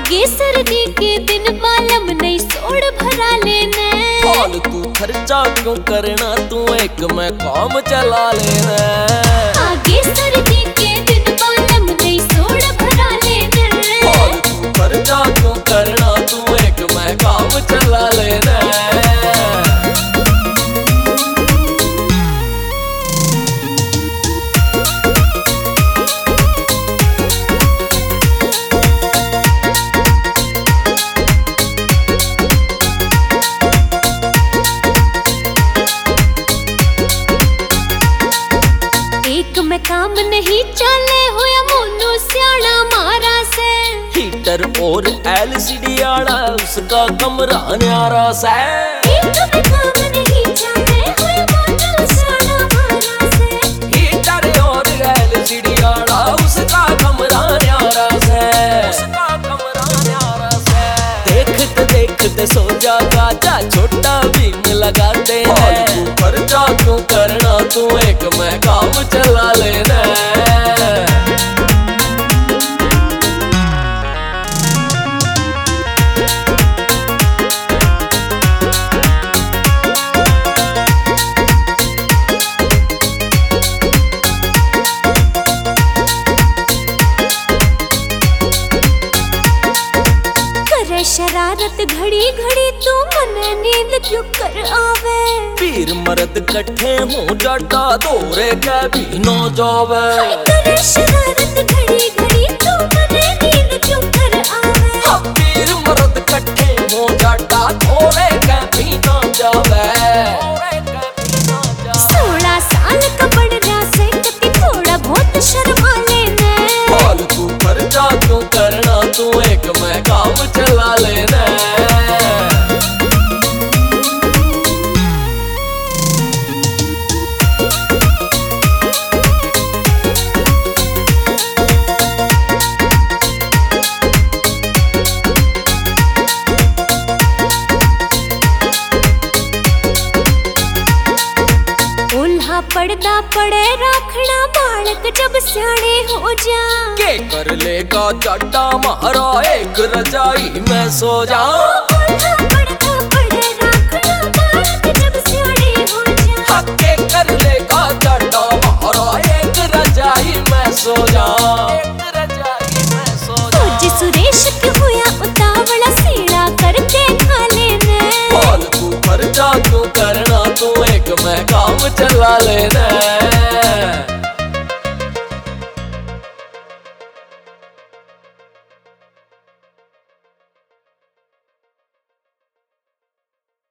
आगे सर्दी के दिन बालम नहीं सोड़ भरा लेना। फालतू खर्चा क्यों करना, तू एक मैं काम चला लेना। आगे सर्दी के दिन बालम नहीं सोड़ भरा लेना। फालतू खर्चा क्यों करना, तू एक मैं काम चला लेना। एक मैं काम नहीं चले होया मोनू स्याना मारा से। हीटर और एलसीडी आड़ा उसका कमरा न्यारा से। एक मैं काम नहीं चले होया मोनू स्याना मारा से। हीटर और एलसीडी आड़ा उसका कमरा न्यारा से। उसका कमरा न्यारा से। देखते देखते सो जागा जा, छोटा बीम लगाते हैं। खर्चा क्यों करना, तू एक मैं काम चला लेना। शरारत घड़ी घड़ी तू मने नींद क्यों कर आवे। पीर मर्द कट्ठे हो जाटा, दौरे के भी न जावे। करे शरारत घड़ी घड़ी तू मने नींद क्यों कर आवे। पीर मर्द कट्ठे हो जाटा, दौरे के भी न जावे। 16 साल का बढ़ रहा से कति थोड़ा बहुत शर्मा लेना। फालतू खर्चा क्यों करना, तू एक मैं काम चला लेना। उल्हा पड़दा पड़े राखना बालक जब सियाने हो जा। के कर लेगा जट्टा मारा, एक रजाई में सो जा। उल्हा पड़दा पड़े राखना बालक जब सियाने हो जा। के कर लेगा जट्टा मारा, एक रजाई में सो जा। एक रजाई में सो जा। जी सुरेश क्यों होया उतावला, सीड़ा करके खा लेना। फालतू खर्चा क्यों करना, तू एक मैं काम चला लेना।